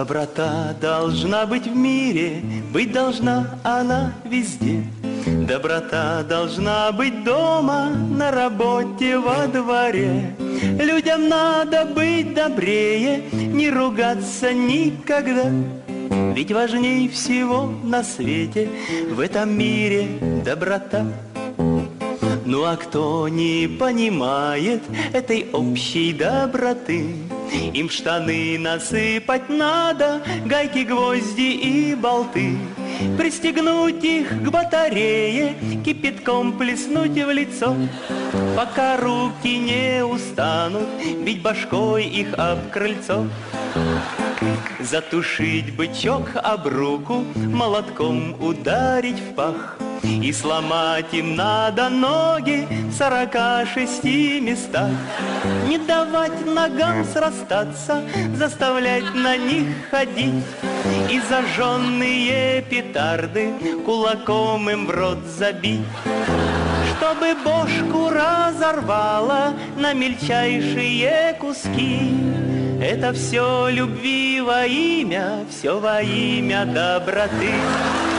Доброта должна быть в мире, быть должна она везде. Доброта должна быть дома, на работе, во дворе. Людям надо быть добрее, не ругаться никогда. Ведь важней всего на свете в этом мире доброта. Ну а кто не понимает этой общей доброты, им в штаны насыпать надо гайки, гвозди и болты, пристегнуть их к батарее, кипятком плеснуть в лицо, пока руки не устанут бить башкой их об крыльцо. Затушить бычок об руку, молотком ударить в пах, и сломать им надо ноги в 46 местах. Не давать ногам срастаться, заставлять на них ходить, и зажженные петарды кулаком им в рот забить, чтобы бошку разорвало на мельчайшие куски. Это все любви во имя, все во имя доброты.